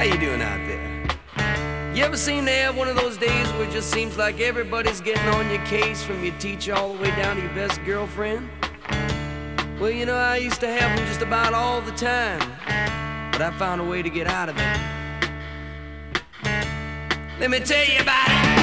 How you doing out there? You ever seem to have one of those days where it just seems like everybody's getting on your case, from your teacher all the way down to your best girlfriend? Well, you know, I used to have them just about all the time, but I found a way to get out of it. Let me tell you about it.